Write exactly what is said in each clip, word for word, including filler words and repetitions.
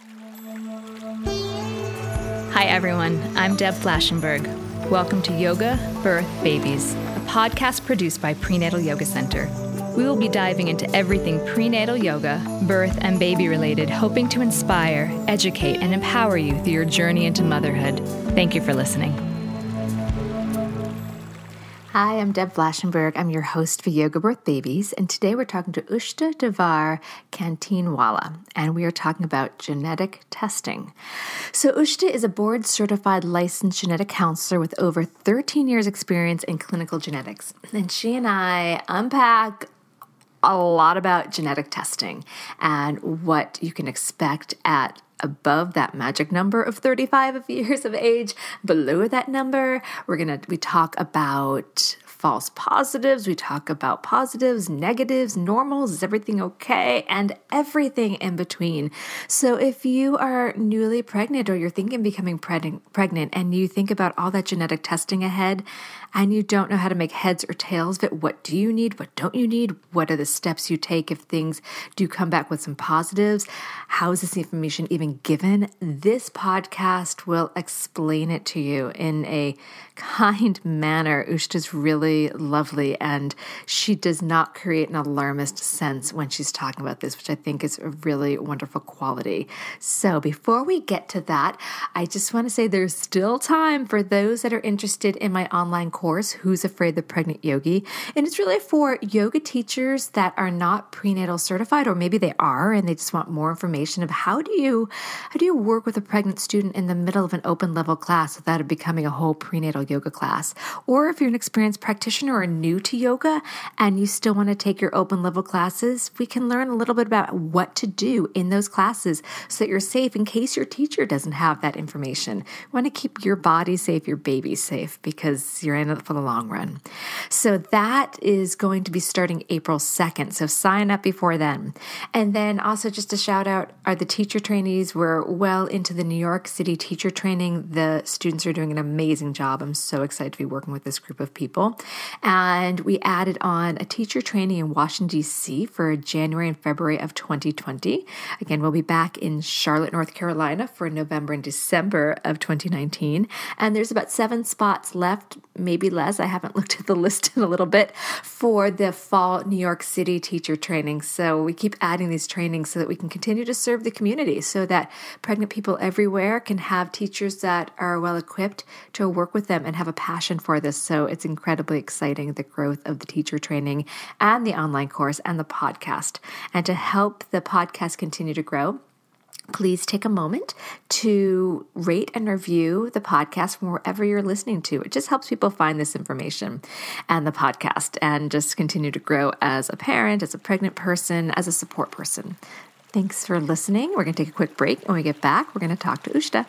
Hi, everyone. I'm Deb Flashenberg. Welcome to Yoga, Birth, Babies, a podcast produced by Prenatal Yoga Center. We will be diving into everything prenatal yoga, birth, and baby related, hoping to inspire, educate, and empower you through your journey into motherhood. Thank you for listening. Hi, I'm Deb Flashenberg. I'm your host for Yoga Birth Babies, and today we're talking to Ushta Davar Kantinwala, and we are talking about genetic testing. So Ushta is a board-certified licensed genetic counselor with over thirteen years experience in clinical genetics, and she and I unpack a lot about genetic testing and what you can expect at above that magic number of thirty-five years of age, below that number. We're going to, we talk about false positives. We talk about positives, negatives, normals. Is everything okay? And everything in between. So if you are newly pregnant or you're thinking of becoming pregnant, pregnant and you think about all that genetic testing ahead and you don't know how to make heads or tails of it, what do you need? What don't you need? What are the steps you take if things do come back with some positives? How is this information even given? This podcast will explain it to you in a kind manner. Ushta's really lovely, and she does not create an alarmist sense when she's talking about this, which I think is a really wonderful quality. So before we get to that, I just want to say there's still time for those that are interested in my online course, Who's Afraid the Pregnant Yogi? And it's really for yoga teachers that are not prenatal certified, or maybe they are and they just want more information of how do you how do you work with a pregnant student in the middle of an open level class without it becoming a whole prenatal yoga class. Or if you're an experienced practitioner or new to yoga and you still want to take your open level classes, we can learn a little bit about what to do in those classes so that you're safe in case your teacher doesn't have that information. You want to keep your body safe, your baby safe, because you're in it for the long run. So that is going to be starting April second. So sign up before then. And then also just a shout out are the teacher trainees. We're well into the New York City teacher training. The students are doing an amazing job. I'm so excited to be working with this group of people. And we added on a teacher training in Washington, D C for January and February of twenty twenty. Again, we'll be back in Charlotte, North Carolina for November and December of twenty nineteen. And there's about seven spots left, maybe less. I haven't looked at the list in a little bit for the fall New York City teacher training. So we keep adding these trainings so that we can continue to serve the community so that pregnant people everywhere can have teachers that are well equipped to work with them and have a passion for this. So it's incredibly exciting, the growth of the teacher training and the online course and the podcast. And to help the podcast continue to grow, please take a moment to rate and review the podcast from wherever you're listening to. It just helps people find this information and the podcast and just continue to grow as a parent, as a pregnant person, as a support person. Thanks for listening. We're going to take a quick break. When we get back, we're going to talk to Ushta.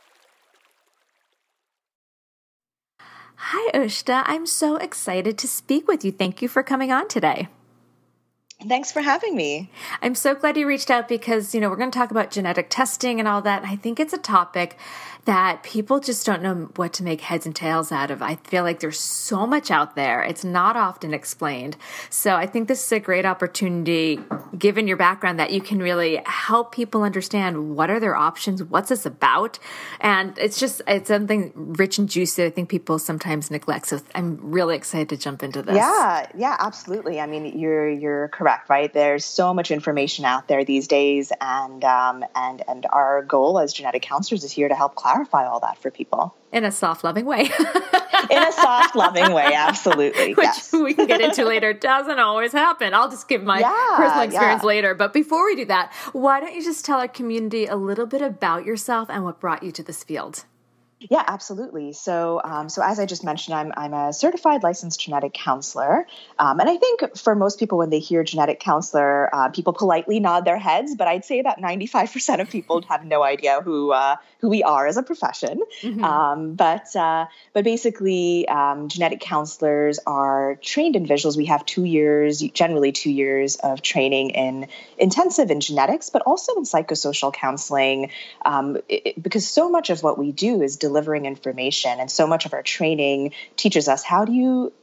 Hi, Ushta. I'm so excited to speak with you. Thank you for coming on today. Thanks for having me. I'm so glad you reached out because, you know, we're going to talk about genetic testing and all that. And I think it's a topic that people just don't know what to make heads and tails out of. I feel like there's so much out there. It's not often explained. So I think this is a great opportunity, given your background, that you can really help people understand what are their options, what's this about. And it's just, it's something rich and juicy that I think people sometimes neglect. So I'm really excited to jump into this. Yeah, yeah, absolutely. I mean, you're, you're correct, right? There's so much information out there these days. And, um, and, and our goal as genetic counselors is here to help clarify all that for people. In a soft, loving way. In a soft, loving way, absolutely. Which yes. we can get into later. Doesn't always happen. I'll just give my yeah, personal experience yeah. later. But before we do that, why don't you just tell our community a little bit about yourself and what brought you to this field? Yeah, absolutely. So, um, so as I just mentioned, I'm I'm a certified licensed genetic counselor, um, and I think for most people, when they hear genetic counselor, uh, people politely nod their heads. But I'd say about ninety-five percent of people have no idea who uh, who we are as a profession. Mm-hmm. Um, but uh, but basically, um, genetic counselors are trained individuals. We have two years, generally two years of training in intensive in genetics, but also in psychosocial counseling, um, it, because so much of what we do is delivering information, and so much of our training teaches us how do you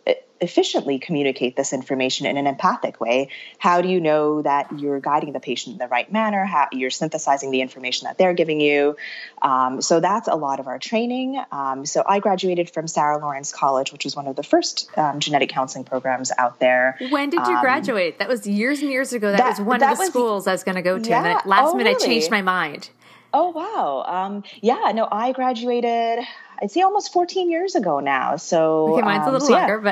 efficiently communicate this information in an empathic way? How do you know that you're guiding the patient in the right manner? How you're synthesizing the information that they're giving you? Um, so that's a lot of our training. Um, so I graduated from Sarah Lawrence College, which was one of the first um, genetic counseling programs out there. When did you um, graduate? That was years and years ago. That, that was one that of the was, schools I was going to go to. Yeah. And then last oh, minute really? I changed my mind. Oh, wow. Um, yeah, no, I graduated, I'd say almost fourteen years ago now. So, okay, mine's um, a little so, longer,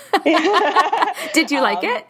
yeah. but did you like um, it?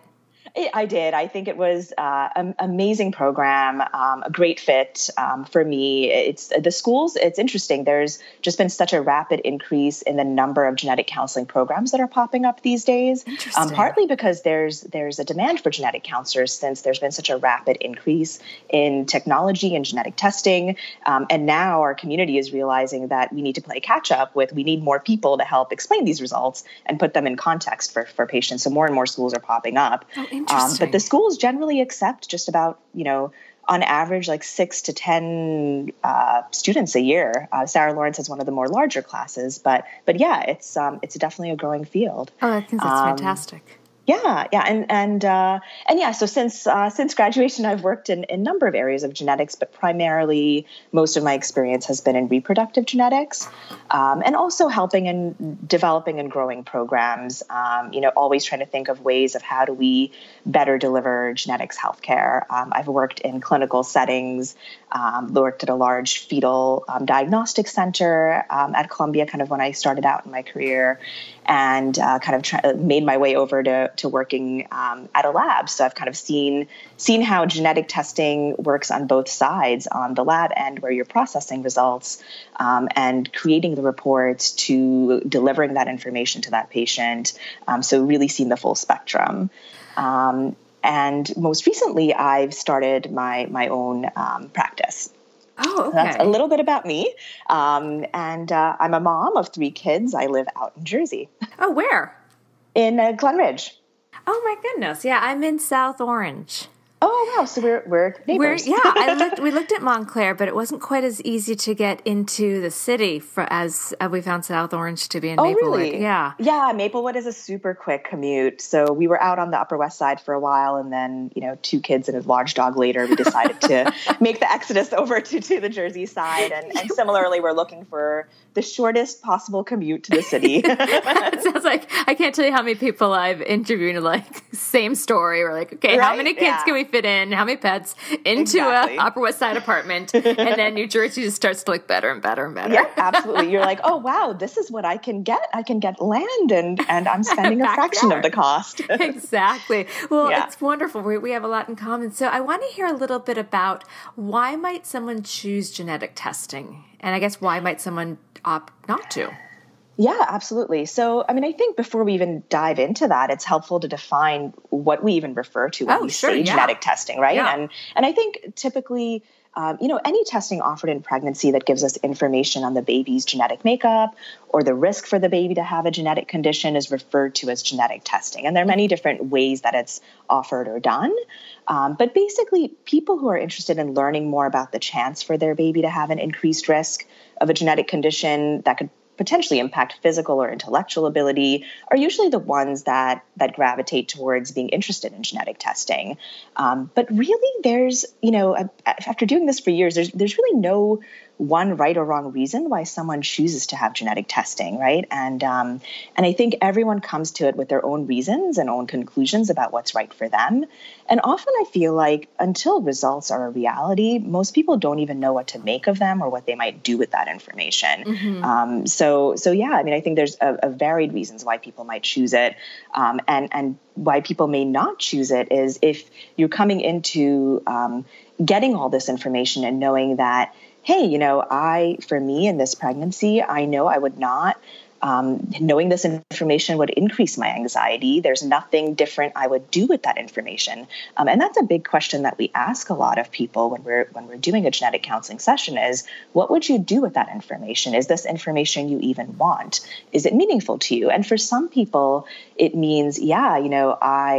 I did. I think it was uh, an amazing program, um, a great fit um, for me. It's the schools. It's interesting. There's just been such a rapid increase in the number of genetic counseling programs that are popping up these days. Um, partly because there's there's a demand for genetic counselors since there's been such a rapid increase in technology and genetic testing. Um, and now our community is realizing that we need to play catch up with. We need more people to help explain these results and put them in context for for patients. So more and more schools are popping up. Oh, Um, but the schools generally accept just about, you know, on average, like six to ten uh, students a year. Uh, Sarah Lawrence has one of the more larger classes, but but yeah, it's um, it's definitely a growing field. Oh, I think that's um, fantastic. Yeah, yeah, and and uh, and yeah. So since uh, since graduation, I've worked in, in a number of areas of genetics, but primarily most of my experience has been in reproductive genetics, um, and also helping and developing and growing programs. Um, you know, always trying to think of ways of how do we better deliver genetics healthcare. Um, I've worked in clinical settings, um, worked at a large fetal um, diagnostic center um, at Columbia, kind of when I started out in my career, and uh, kind of try, made my way over to to working um, at a lab. So I've kind of seen seen how genetic testing works on both sides, on the lab end where you're processing results um, and creating the reports to delivering that information to that patient. Um, so really seen the full spectrum. Um, and most recently, I've started my my own um, practice. Oh, okay. So that's a little bit about me. Um, and uh, I'm a mom of three kids. I live out in Jersey. Oh, where? In uh, Glen Ridge. Oh my goodness! Yeah, I'm in South Orange. Oh wow! So we're we're neighbors. We're, yeah, I looked. We looked at Montclair, but it wasn't quite as easy to get into the city for as uh, we found South Orange to be in oh, Maplewood. Really? Yeah, yeah. Maplewood is a super quick commute. So we were out on the Upper West Side for a while, and then you know, two kids and a large dog later, we decided to make the exodus over to, to the Jersey side. And, and similarly, we're looking for the shortest possible commute to the city. It sounds like I can't tell you how many people I've interviewed. Like same story. We're like, okay, right? how many kids yeah. can we fit in? How many pets into exactly. a Upper West Side apartment? And then New Jersey just starts to look better and better and better. Yeah, absolutely. You're like, oh wow, this is what I can get. I can get land, and and I'm spending a fraction of the cost. Exactly. Well, yeah. It's wonderful. We we have a lot in common. So I want to hear a little bit about why might someone choose genetic testing, and I guess why might someone opt not to? Yeah, absolutely. So, I mean, I think before we even dive into that, it's helpful to define what we even refer to when oh, we sure, say yeah. genetic testing, right? Yeah. And and I think typically, um, you know, any testing offered in pregnancy that gives us information on the baby's genetic makeup or the risk for the baby to have a genetic condition is referred to as genetic testing. And there are many different ways that it's offered or done. Um, but basically, people who are interested in learning more about the chance for their baby to have an increased risk of a genetic condition that could potentially impact physical or intellectual ability are usually the ones that that gravitate towards being interested in genetic testing. Um, but really, there's, you know, after doing this for years, there's there's really no one right or wrong reason why someone chooses to have genetic testing, right? And um, and I think everyone comes to it with their own reasons and own conclusions about what's right for them. And often I feel like until results are a reality, most people don't even know what to make of them or what they might do with that information. Mm-hmm. Um, so so yeah, I mean, I think there's a, a varied reasons why people might choose it, um, and and why people may not choose it is if you're coming into um, getting all this information and knowing that, hey, you know, I, for me in this pregnancy, I know I would not, um, knowing this information would increase my anxiety. There's nothing different I would do with that information. Um, and that's a big question that we ask a lot of people when we're, when we're doing a genetic counseling session is, what would you do with that information? Is this information you even want? Is it meaningful to you? And for some people, it means, yeah, you know, I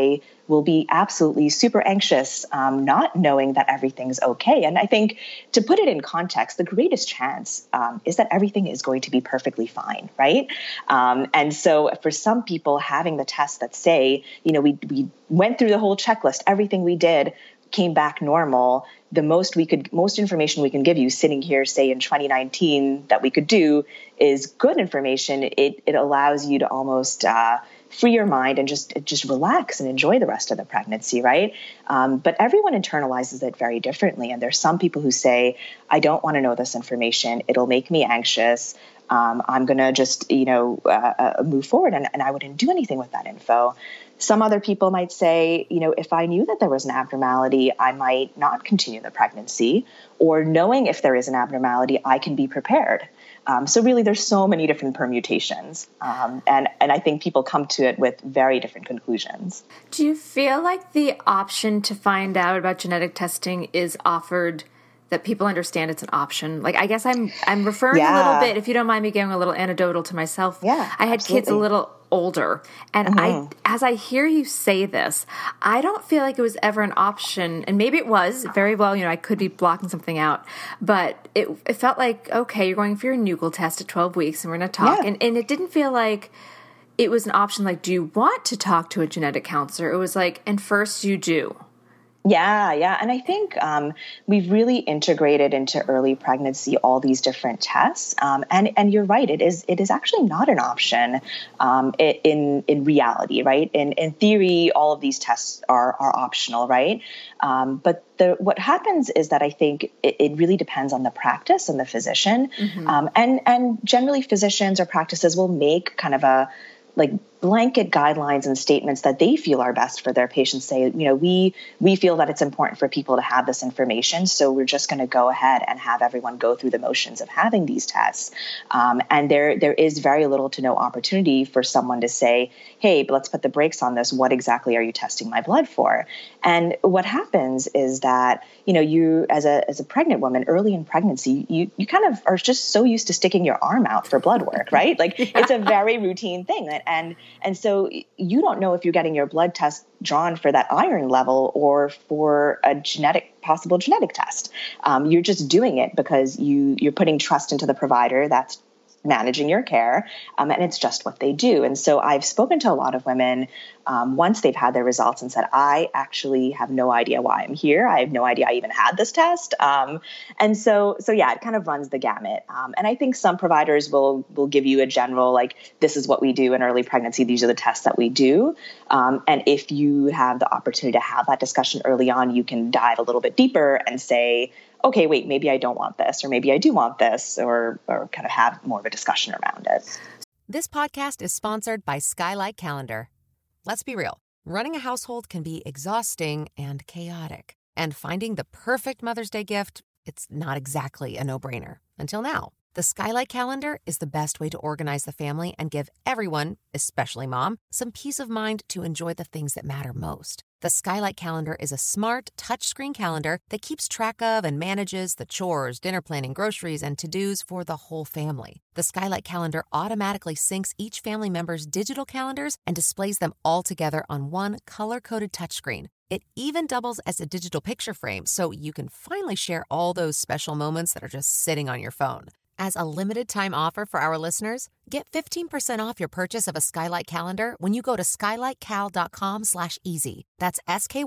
will be absolutely super anxious, um, not knowing that everything's okay. And I think to put it in context, the greatest chance um, is that everything is going to be perfectly fine, right? Um, and so for some people, having the tests that say, you know, we we went through the whole checklist, everything we did came back normal. The most we could, most information we can give you sitting here, say in twenty nineteen, that we could do is good information. It it allows you to almost uh, free your mind and just just relax and enjoy the rest of the pregnancy, right? Um, but everyone internalizes it very differently, and there's some people who say, "I don't want to know this information. It'll make me anxious. Um, I'm going to just, you know, uh, uh, move forward, and, and I wouldn't do anything with that info." Some other people might say, you know, if I knew that there was an abnormality, I might not continue the pregnancy, or knowing if there is an abnormality, I can be prepared. Um, so really, there's so many different permutations. Um, and, and I think people come to it with very different conclusions. Do you feel like the option to find out about genetic testing is offered, that people understand it's an option? Like, I guess I'm I'm referring yeah. a little bit, if you don't mind me going a little anecdotal to myself. Yeah, I had absolutely. kids a little older, and mm-hmm. I, as I hear you say this, I don't feel like it was ever an option, and maybe it was very well, you know, I could be blocking something out, but it it felt like, okay, you're going for your nuchal test at twelve weeks, and we're going to talk, yeah. and, and it didn't feel like it was an option, like, do you want to talk to a genetic counselor? It was like, and first you do. Yeah, yeah. And I think um, we've really integrated into early pregnancy all these different tests. Um, and, and you're right, it is it is actually not an option um, in in reality, right? In in theory, all of these tests are are optional, right? Um, but the, what happens is that I think it, it really depends on the practice and the physician. Mm-hmm. Um, and, and generally physicians or practices will make kind of a like blanket guidelines and statements that they feel are best for their patients. Say, you know, we we feel that it's important for people to have this information, so we're just going to go ahead and have everyone go through the motions of having these tests. Um, and there there is very little to no opportunity for someone to say, hey, but let's put the brakes on this. What exactly are you testing my blood for? And what happens is that, you know, you as a as a pregnant woman, early in pregnancy, you you kind of are just so used to sticking your arm out for blood work, right? Like yeah. It's a very routine thing. And And so you don't know if you're getting your blood test drawn for that iron level or for a genetic, possible genetic test. Um, you're just doing it because you, you're putting trust into the provider that's managing your care, um, and it's just what they do. And so I've spoken to a lot of women um, once they've had their results and said, I actually have no idea why I'm here. I have no idea I even had this test. Um, and so, so yeah, it kind of runs the gamut. Um, and I think some providers will will give you a general, like, this is what we do in early pregnancy. These are the tests that we do. Um, and if you have the opportunity to have that discussion early on, you can dive a little bit deeper and say, okay, wait, maybe I don't want this, or maybe I do want this, or or kind of have more of a discussion around it. This podcast is sponsored by Skylight Calendar. Let's be real. Running a household can be exhausting and chaotic. And finding the perfect Mother's Day gift, it's not exactly a no-brainer. Until now. The Skylight Calendar is the best way to organize the family and give everyone, especially mom, some peace of mind to enjoy the things that matter most. The Skylight Calendar is a smart, touchscreen calendar that keeps track of and manages the chores, dinner planning, groceries, and to-dos for the whole family. The Skylight Calendar automatically syncs each family member's digital calendars and displays them all together on one color-coded touchscreen. It even doubles as a digital picture frame, so you can finally share all those special moments that are just sitting on your phone. As a limited-time offer for our listeners, get fifteen percent off your purchase of a Skylight Calendar when you go to skylightcal.com slash easy. That's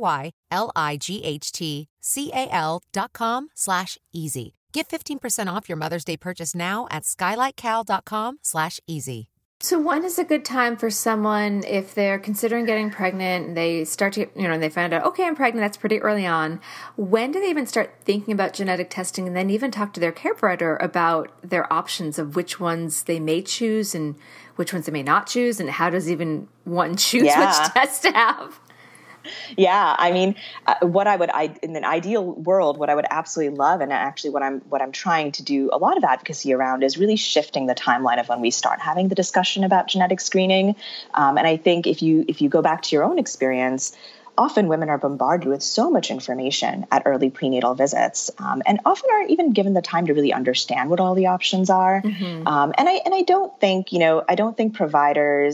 S-K-Y-L-I-G-H-T-C-A-L dot com slash easy. Get fifteen percent off your Mother's Day purchase now at skylightcal.com slash easy. So when is a good time for someone, if they're considering getting pregnant and they start to, you know, and they find out, okay, I'm pregnant, that's pretty early on. When do they even start thinking about genetic testing, and then even talk to their care provider about their options of which ones they may choose and which ones they may not choose, and how does even one choose yeah. which test to have? Yeah, I mean, uh, what I would, I, in an ideal world, what I would absolutely love, and actually what I'm, what I'm trying to do a lot of advocacy around, is really shifting the timeline of when we start having the discussion about genetic screening. Um, and I think if you, if you go back to your own experience, often women are bombarded with so much information at early prenatal visits, um, and often aren't even given the time to really understand what all the options are. Mm-hmm. Um, and I, and I don't think, you know, I don't think providers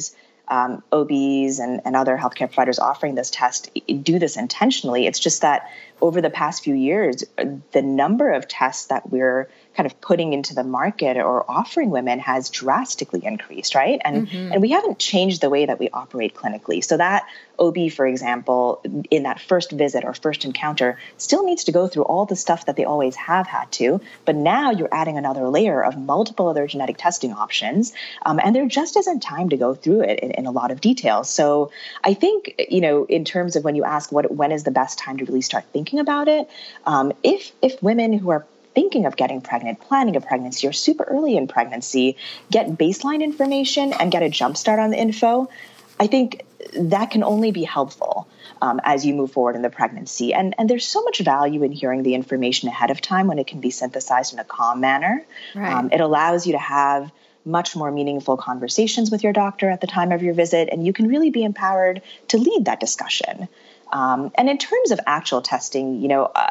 um, O Bs and, and other healthcare providers offering this test do this intentionally. It's just that over the past few years, the number of tests that we're kind of putting into the market or offering women has drastically increased, right? And mm-hmm. and we haven't changed the way that we operate clinically. So that O B, for example, in that first visit or first encounter, still needs to go through all the stuff that they always have had to. But now you're adding another layer of multiple other genetic testing options, um, and there just isn't time to go through it in, in a lot of detail. So I think, you know, in terms of when you ask what when is the best time to really start thinking about it, um, if if women who are thinking of getting pregnant, planning a pregnancy, or super early in pregnancy, get baseline information and get a jump start on the info, I think that can only be helpful um, as you move forward in the pregnancy. And, and there's so much value in hearing the information ahead of time when it can be synthesized in a calm manner. Right. Um, it allows you to have much more meaningful conversations with your doctor at the time of your visit, and you can really be empowered to lead that discussion. Um, and in terms of actual testing, you know, uh,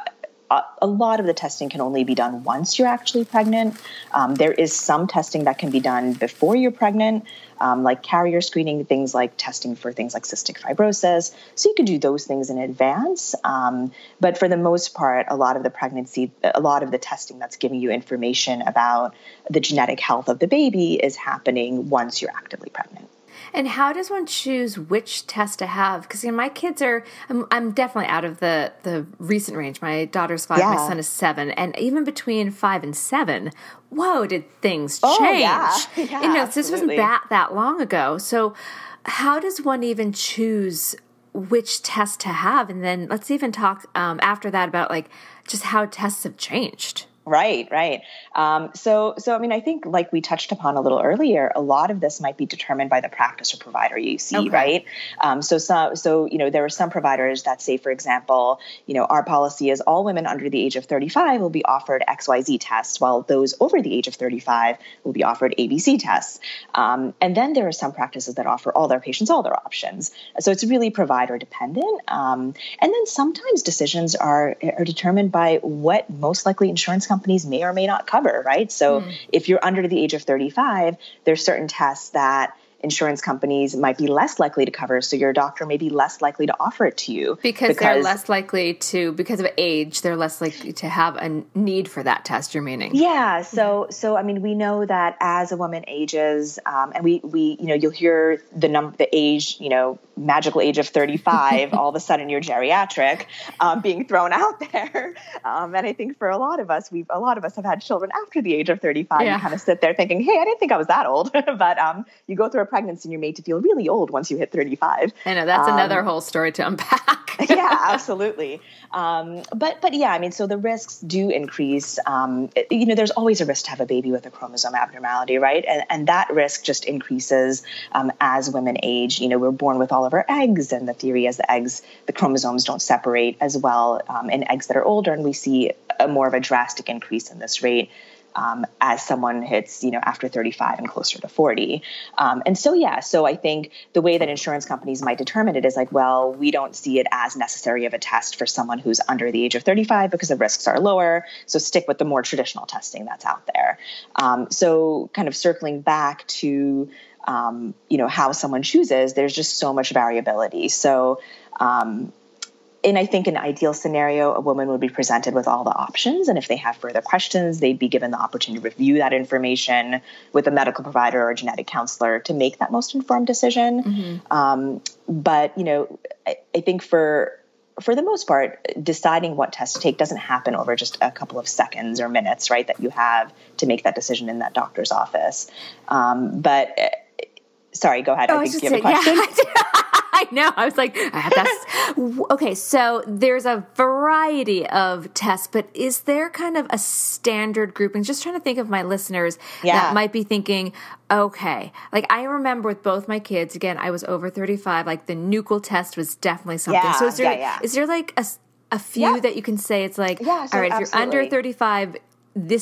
a lot of the testing can only be done once you're actually pregnant. Um, there is some testing that can be done before you're pregnant, um, like carrier screening, things like testing for things like cystic fibrosis. So you can do those things in advance. Um, but for the most part, a lot of the pregnancy, a lot of the testing that's giving you information about the genetic health of the baby is happening once you're actively pregnant. And how does one choose which test to have? Because, you know, my kids are, I'm, I'm definitely out of the, the recent range. My daughter's five, yeah. my son is seven. And even between five and seven, whoa, did things oh, change. Yeah. Yeah, you know, absolutely. This wasn't that, that long ago. So how does one even choose which test to have? And then let's even talk um, after that about, like, just how tests have changed. Right, right. Um, so, so I mean, I think like we touched upon a little earlier, a lot of this might be determined by the practice or provider you see, okay. right? Um, so, some, so you know, there are some providers that say, for example, you know, our policy is all women under the age of thirty-five will be offered X Y Z tests, while those over the age of thirty-five will be offered A B C tests. Um, and then there are some practices that offer all their patients all their options. So it's really provider dependent. Um, and then sometimes decisions are are determined by what most likely insurance companies companies may or may not cover, right? So mm. if you're under the age of thirty-five, there's certain tests that insurance companies might be less likely to cover. So your doctor may be less likely to offer it to you. Because, because they're less likely to, because of age, they're less likely to have a need for that test, you're meaning? Yeah. So, mm-hmm. so I mean, we know that as a woman ages, um, and we, we, you know, you'll hear the number, the age, you know, magical age of thirty-five, all of a sudden you're geriatric, um, being thrown out there. Um, and I think for a lot of us, we've, a lot of us have had children after the age of thirty-five. Yeah. You kind of sit there thinking, hey, I didn't think I was that old. But um, you go through a pregnancy and you're made to feel really old once you hit thirty-five. I know, that's um, another whole story to unpack. Yeah, absolutely. Um, but, but yeah, I mean, so the risks do increase. Um, it, you know, there's always a risk to have a baby with a chromosome abnormality, right? And, and that risk just increases um, as women age. You know, we're born with all of our eggs, and the theory is the eggs, the chromosomes don't separate as well um, in eggs that are older, and we see a more of a drastic increase in this rate Um, as someone hits, you know, after thirty-five and closer to forty. Um, and so, yeah, so I think the way that insurance companies might determine it is like, well, we don't see it as necessary of a test for someone who's under the age of thirty-five because the risks are lower. So stick with the more traditional testing that's out there. Um, so kind of circling back to, um, you know, how someone chooses, there's just so much variability. So, um, in, I think, an ideal scenario, a woman would be presented with all the options. And if they have further questions, they'd be given the opportunity to review that information with a medical provider or a genetic counselor to make that most informed decision. Mm-hmm. Um, but, you know, I, I think for for the most part, deciding what test to take doesn't happen over just a couple of seconds or minutes, right, that you have to make that decision in that doctor's office. Um, but uh, sorry, go ahead. Oh, I think you have a question. Yeah. I know. I was like, I have that. Okay, so there's a variety of tests, but is there kind of a standard grouping? Just trying to think of my listeners yeah. that might be thinking, okay, like I remember with both my kids, again, I was over thirty-five, like the nuchal test was definitely something. Yeah, so is there, yeah, yeah. is there like a, a few yeah. that you can say it's like, yeah, so all right, if absolutely. you're under thirty-five, this is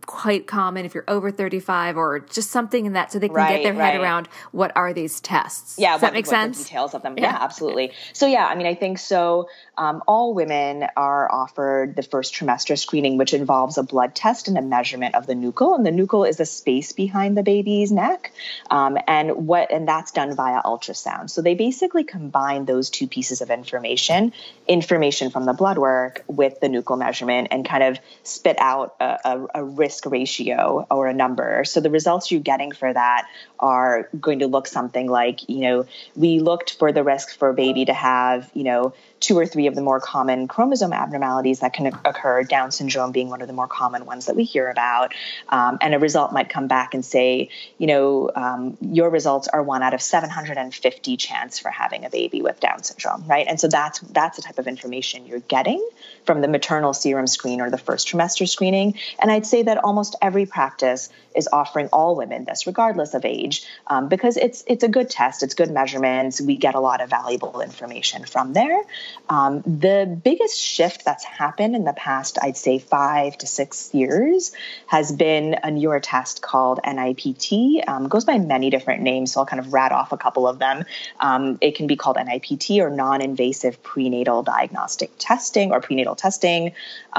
quite common if you're over thirty-five, or just something in that so they can right, get their head right. around what are these tests? Yeah, Does that what, make what sense? The details of them. Yeah. Yeah, absolutely. So yeah, I mean, I think so. Um, all women are offered the first trimester screening, which involves a blood test and a measurement of the nuchal. And the nuchal is the space behind the baby's neck, um, and what and that's done via ultrasound. So they basically combine those two pieces of information, information from the blood work with the nuchal measurement, and kind of spit out a, a, a risk ratio or a number. So the results you're getting for that are going to look something like, you know, we looked for the risk for a baby to have, you know, two or three of the more common chromosome abnormalities that can occur, Down syndrome being one of the more common ones that we hear about. Um, and a result might come back and say, you know, um, your results are one out of seven hundred fifty chance for having a baby with Down syndrome, right? And so that's that's the type of information you're getting from the maternal serum screen or the first trimester screening. And I'd say that almost every practice is offering all women this, regardless of age, um, because it's it's a good test, it's good measurements. We get a lot of valuable information from there. Um, the biggest shift that's happened in the past, I'd say five to six years, has been a newer test called N I P T. Um, it goes by many different names, so I'll kind of rat off a couple of them. Um, it can be called N I P T, or non-invasive prenatal diagnostic testing, or prenatal testing.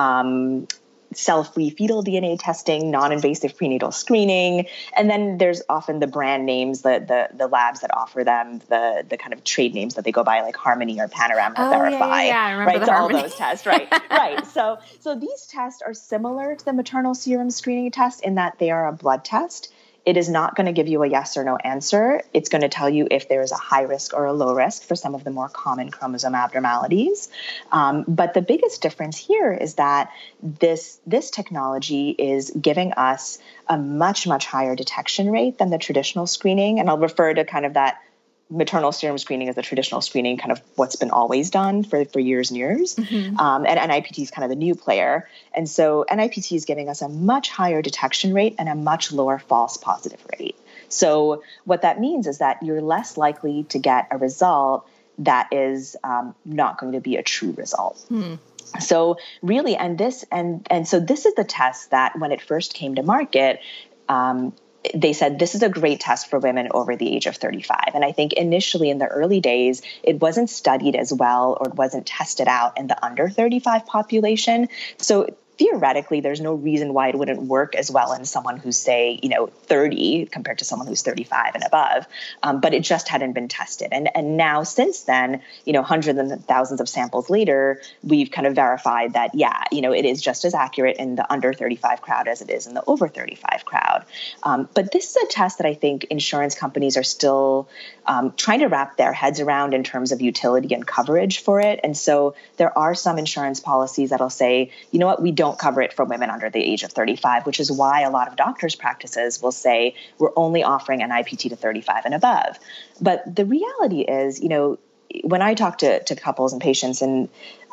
Um, cell-free fetal D N A testing, non-invasive prenatal screening, and then there's often the brand names, the the, the labs that offer them, the the kind of trade names that they go by, like Harmony or Panorama oh, Verify, yeah, yeah, yeah. I remember right? the So Harmony. all those tests, right, right. So so these tests are similar to the maternal serum screening test in that they are a blood test. It is not going to give you a yes or no answer. It's going to tell you if there is a high risk or a low risk for some of the more common chromosome abnormalities. Um, but the biggest difference here is that this, this technology is giving us a much, much higher detection rate than the traditional screening. And I'll refer to kind of that maternal serum screening as the traditional screening, kind of what's been always done for, for years and years. Mm-hmm. Um, and N I P T is kind of the new player. And so N I P T is giving us a much higher detection rate and a much lower false positive rate. So what that means is that you're less likely to get a result that is um, not going to be a true result. Mm. So really, and this, and, and so this is the test that when it first came to market, um, they said, this is a great test for women over the age of thirty-five. And I think initially in the early days, it wasn't studied as well, or it wasn't tested out in the under thirty-five population. So theoretically, there's no reason why it wouldn't work as well in someone who's, say, you know, thirty compared to someone who's thirty-five and above. Um, but it just hadn't been tested. And and now since then, you know, hundreds and thousands of samples later, we've kind of verified that, yeah, you know, it is just as accurate in the under thirty-five crowd as it is in the over thirty-five crowd. Um, but this is a test that I think insurance companies are still um, trying to wrap their heads around in terms of utility and coverage for it. And so there are some insurance policies that'll say, you know what, we don't cover it for women under the age of thirty-five, which is why a lot of doctors' practices will say we're only offering N I P T to thirty-five and above. But the reality is, you know, when I talk to, to couples and patients, and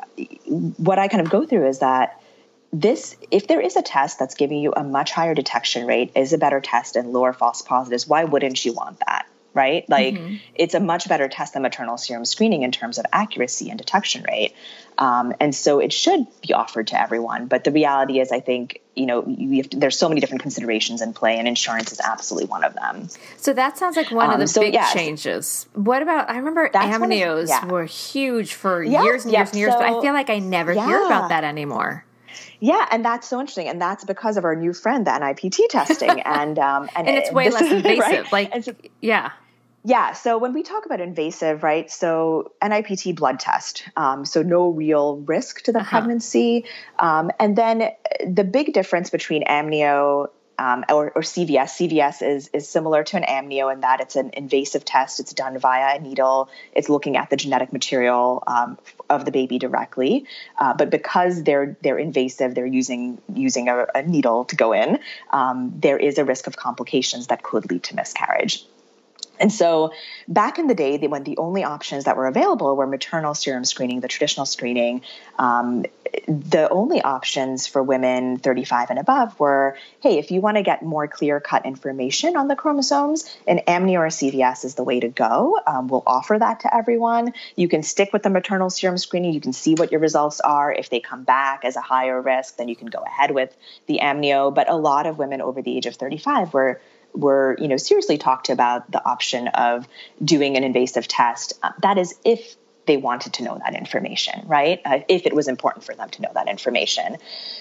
what I kind of go through is that this, if there is a test that's giving you a much higher detection rate, is a better test and lower false positives, why wouldn't you want that? Right? Like mm-hmm. It's a much better test than maternal serum screening in terms of accuracy and detection rate. Um, and so it should be offered to everyone. But the reality is, I think, you know, you have to, there's so many different considerations in play, and insurance is absolutely one of them. So that sounds like one um, of the so, big yes. changes. What about, I remember amnios of, yeah. were huge for yeah, years and yeah, years and years, so, but I feel like I never yeah. hear about that anymore. Yeah, and that's so interesting, and that's because of our new friend, the N I P T testing, and um, and, and it's way less invasive. Right? Like, so, yeah. Yeah. So when we talk about invasive, right, so N I P T blood test, um, so no real risk to the uh-huh. pregnancy. Um, and then the big difference between amnio um, or, or C V S, C V S is, is similar to an amnio in that it's an invasive test. It's done via a needle. It's looking at the genetic material um, of the baby directly. Uh, but because they're they're invasive, they're using using a, a needle to go in, um, there is a risk of complications that could lead to miscarriage. And so back in the day, when the only options that were available were maternal serum screening, the traditional screening, um, the only options for women thirty-five and above were, hey, if you want to get more clear-cut information on the chromosomes, an amnio or a C V S is the way to go. Um, we'll offer that to everyone. You can stick with the maternal serum screening. You can see what your results are. If they come back as a higher risk, then you can go ahead with the amnio. But a lot of women over the age of thirty-five were were, you know, seriously talked about the option of doing an invasive test. Uh, that is if they wanted to know that information, right? Uh, if it was important for them to know that information.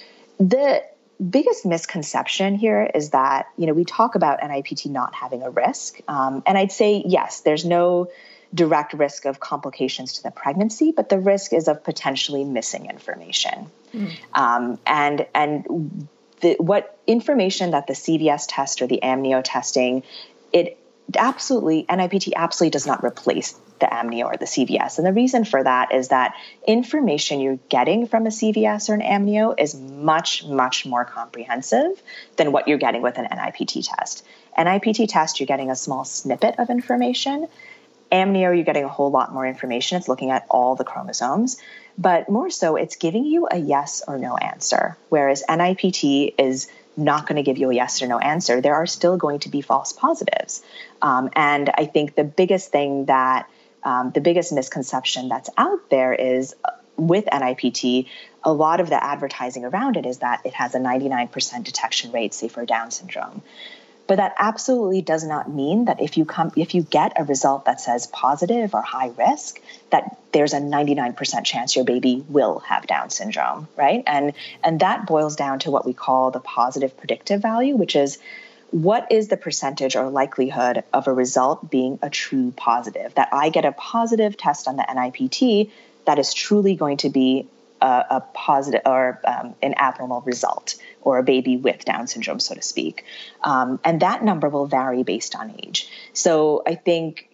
The biggest misconception here is that, you know, we talk about N I P T not having a risk. Um, and I'd say, yes, there's no direct risk of complications to the pregnancy, but the risk is of potentially missing information. Mm. Um, and, and The, what information that the C V S test or the amnio testing, it absolutely, N I P T absolutely does not replace the amnio or the C V S. And the reason for that is that information you're getting from a C V S or an amnio is much, much more comprehensive than what you're getting with an N I P T test. N I P T test, you're getting a small snippet of information. Amnio, you're getting a whole lot more information. It's looking at all the chromosomes. But more so, it's giving you a yes or no answer, whereas N I P T is not going to give you a yes or no answer. There are still going to be false positives. Um, and I think the biggest thing that, um, the biggest misconception that's out there is with N I P T, a lot of the advertising around it is that it has a ninety-nine percent detection rate, say for Down syndrome. But that absolutely does not mean that if you come, if you get a result that says positive or high risk, that there's a ninety-nine percent chance your baby will have Down syndrome, right? And and that boils down to what we call the positive predictive value, which is what is the percentage or likelihood of a result being a true positive? That I get a positive test on the N I P T that is truly going to be a, a positive or um, an abnormal result, or a baby with Down syndrome, so to speak. Um, and that number will vary based on age. So I think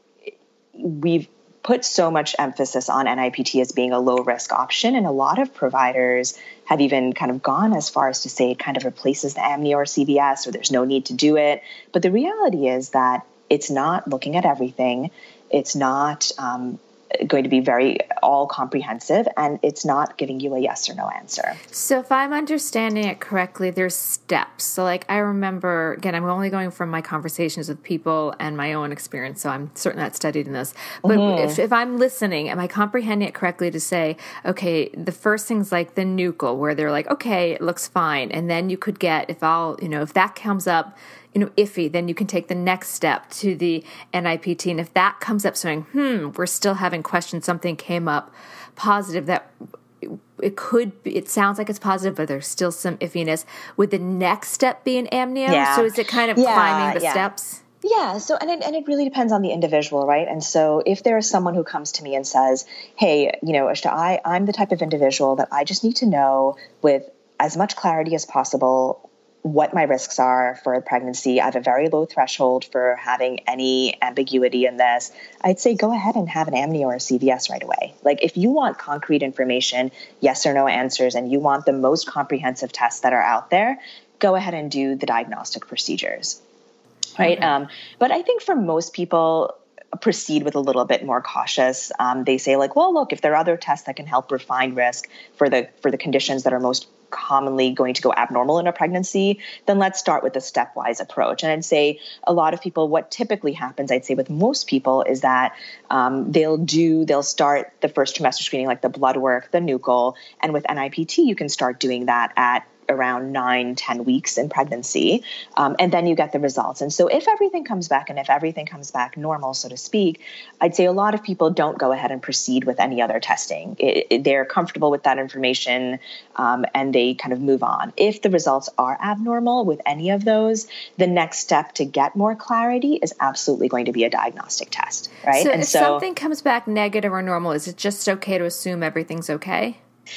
we've put so much emphasis on N I P T as being a low-risk option, and a lot of providers have even kind of gone as far as to say it kind of replaces the amnio or C V S, or there's no need to do it. But the reality is that it's not looking at everything. It's not um, going to be very all comprehensive, and it's not giving you a yes or no answer. So if I'm understanding it correctly, there's steps. So like I remember, again, I'm only going from my conversations with people and my own experience, so I'm certainly not studied in this. But mm-hmm. if, if I'm listening, am I comprehending it correctly to say, okay, the first thing's like the nuchal, where they're like, okay, it looks fine. And then you could get, if I'll, you know, if that comes up, you know, iffy, then you can take the next step to the N I P T. And if that comes up saying, hmm, we're still having questions, something came up positive that it could be, it sounds like it's positive, but there's still some iffiness. Would the next step be an amnio? Yeah. So is it kind of yeah, climbing the yeah. steps? Yeah. So, and it, and it really depends on the individual, right? And so if there is someone who comes to me and says, hey, you know, Ushta, I, I'm the type of individual that I just need to know with as much clarity as possible what my risks are for a pregnancy. I have a very low threshold for having any ambiguity in this. I'd say go ahead and have an amnio or a C V S right away. Like if you want concrete information, yes or no answers, and you want the most comprehensive tests that are out there, go ahead and do the diagnostic procedures, right? Okay. Um, but I think for most people, proceed with a little bit more cautious. Um, they say like, well, look, if there are other tests that can help refine risk for the for the conditions that are most commonly going to go abnormal in a pregnancy, then let's start with a stepwise approach. And I'd say a lot of people, what typically happens, I'd say with most people, is that um, they'll do, they'll start the first trimester screening, like the blood work, the nuchal, and with N I P T, you can start doing that at around nine, ten weeks in pregnancy. Um, and then you get the results. And so if everything comes back and if everything comes back normal, so to speak, I'd say a lot of people don't go ahead and proceed with any other testing. It, it, they're comfortable with that information um, and they kind of move on. If the results are abnormal with any of those, the next step to get more clarity is absolutely going to be a diagnostic test, right? So and if so, something comes back negative or normal, is it just okay to assume everything's okay?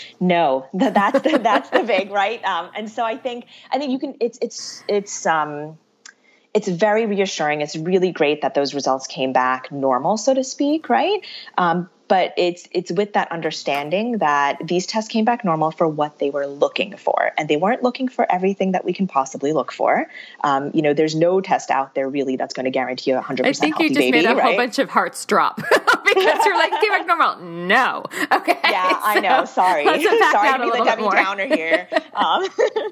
No, that's the, that's the big, right? Um, and so I think, I think you can, it's, it's, it's, um, it's very reassuring. It's really great that those results came back normal, so to speak, right? Um, but it's it's with that understanding that these tests came back normal for what they were looking for, and they weren't looking for everything that we can possibly look for. Um, you know, there's no test out there really that's going to guarantee you a hundred percent healthy baby. I think you just baby, made a right? whole bunch of hearts drop because you're like, came back normal. No, okay. Yeah, so, I know. Sorry, sorry to be the Debbie Downer here. Um,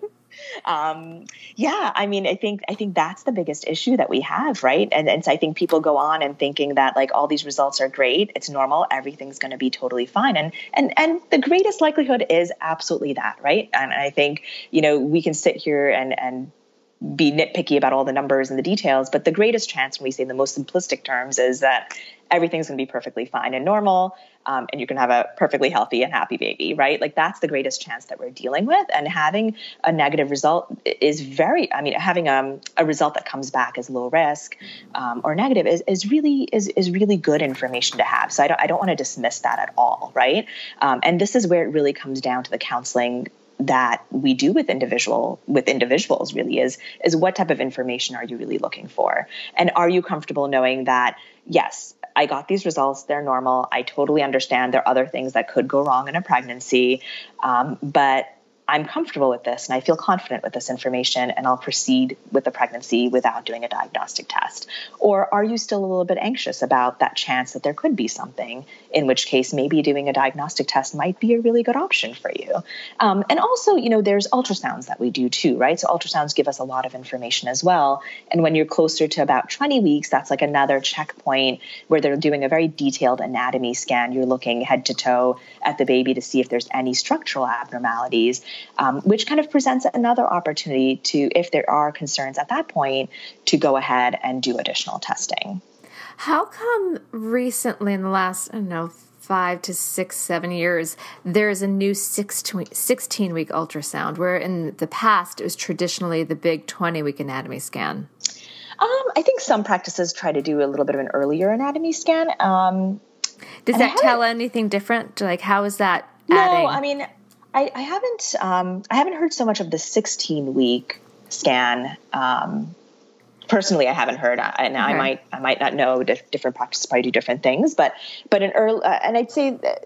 Um, yeah, I mean, I think, I think that's the biggest issue that we have, right? And, and so I think people go on and thinking that like all these results are great, it's normal, everything's going to be totally fine. And, and, and the greatest likelihood is absolutely that, right? And I think, you know, we can sit here and, and be nitpicky about all the numbers and the details, but the greatest chance when we say in the most simplistic terms is that everything's going to be perfectly fine and normal. Um, and you can have a perfectly healthy and happy baby, right? Like that's the greatest chance that we're dealing with. And having a negative result is very, I mean, having um, a result that comes back as low risk um, or negative is, is really is, is really good information to have. So I don't, I don't want to dismiss that at all, right? Um, and this is where it really comes down to the counseling that we do with individual with individuals really is, is what type of information are you really looking for? And are you comfortable knowing that, yes, I got these results, they're normal. I totally understand there are other things that could go wrong in a pregnancy, um, but I'm comfortable with this and I feel confident with this information and I'll proceed with the pregnancy without doing a diagnostic test? Or are you still a little bit anxious about that chance that there could be something, in which case maybe doing a diagnostic test might be a really good option for you? Um, and also, you know, there's ultrasounds that we do too, right? So ultrasounds give us a lot of information as well. And when you're closer to about twenty weeks, that's like another checkpoint where they're doing a very detailed anatomy scan. You're looking head to toe at the baby to see if there's any structural abnormalities. Um, which kind of presents another opportunity to, if there are concerns at that point, to go ahead and do additional testing. How come recently in the last, I don't know, five to six, seven years, there's a new sixteen-week ultrasound, where in the past it was traditionally the big twenty-week anatomy scan? Um, I think some practices try to do a little bit of an earlier anatomy scan. Um, Does that tell anything different? Like, how is that adding? No, I mean... I, I haven't um, I haven't heard so much of the sixteen-week scan. Um, personally, I haven't heard. I, now okay. I might I might not know. Different practices probably do different things, but but an early uh, and I'd say that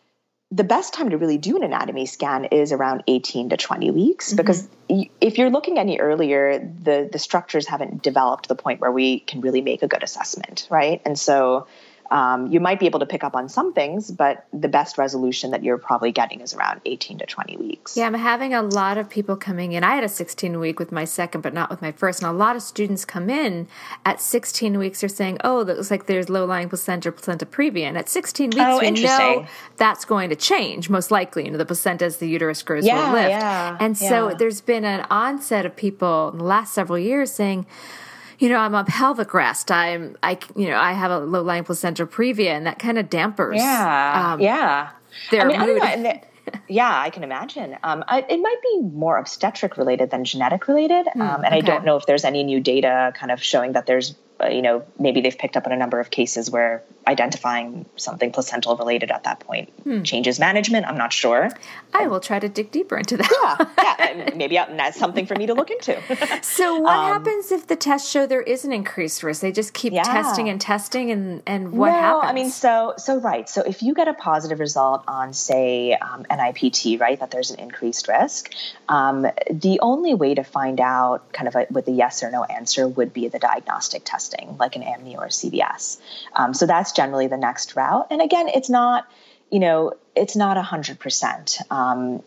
the best time to really do an anatomy scan is around eighteen to twenty weeks, mm-hmm. because y- if you're looking any earlier, the the structures haven't developed to the point where we can really make a good assessment, right? And so. Um, you might be able to pick up on some things, but the best resolution that you're probably getting is around eighteen to twenty weeks. Yeah, I'm having a lot of people coming in. I had a sixteen week with my second, but not with my first. And a lot of students come in at sixteen weeks. They're saying, oh, that looks like there's low-lying placenta or placenta previa. And at sixteen weeks, oh, we know that's going to change, most likely. You know, the placenta as the uterus grows yeah, will lift. Yeah, and so yeah. there's been an onset of people in the last several years saying, you know, I'm on pelvic rest. I'm, I, you know, I have a low-lying placenta previa, and that kind of dampers. Yeah, um, yeah. Their I mean, mood. I don't know. Yeah, I can imagine. Um, I, it might be more obstetric related than genetic related, um, and okay. I don't know if there's any new data kind of showing that there's, uh, you know, maybe they've picked up on a number of cases where identifying something placental related at that point hmm. changes management. I'm not sure. I will try to dig deeper into that. yeah, yeah, maybe that's something for me to look into. So what um, happens if the tests show there is an increased risk? They just keep yeah. testing and testing, and, and what no, happens? I mean, so so right. So if you get a positive result on, say, um, N I P T, right, that there's an increased risk, um, the only way to find out kind of a, with a yes or no answer would be the diagnostic testing, like an amnio or a C B S. Um, so that's generally the next route. And again, it's not, you know, it's not a hundred percent um,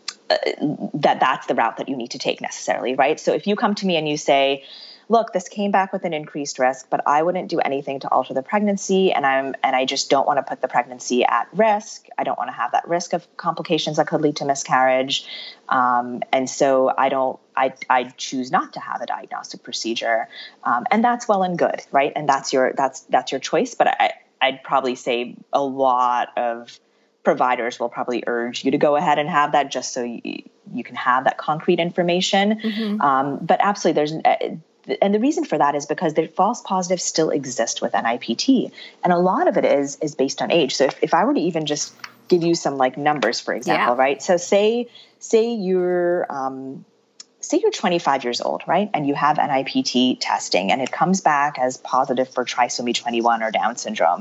that that's the route that you need to take necessarily, right? So if you come to me and you say, look, this came back with an increased risk, but I wouldn't do anything to alter the pregnancy, and I'm and I just don't want to put the pregnancy at risk. I don't want to have that risk of complications that could lead to miscarriage, um, and so I don't. I I choose not to have a diagnostic procedure, um, and that's well and good, right? And that's your that's that's your choice. But I I'd probably say a lot of providers will probably urge you to go ahead and have that, just so you, you can have that concrete information. Mm-hmm. Um, but absolutely, there's. Uh, And the reason for that is because the false positives still exist with N I P T. And a lot of it is is based on age. So if, if I were to even just give you some like numbers, for example, yeah. right? So say say you're um, say you're twenty-five years old, right? And you have N I P T testing and it comes back as positive for trisomy twenty-one or Down syndrome.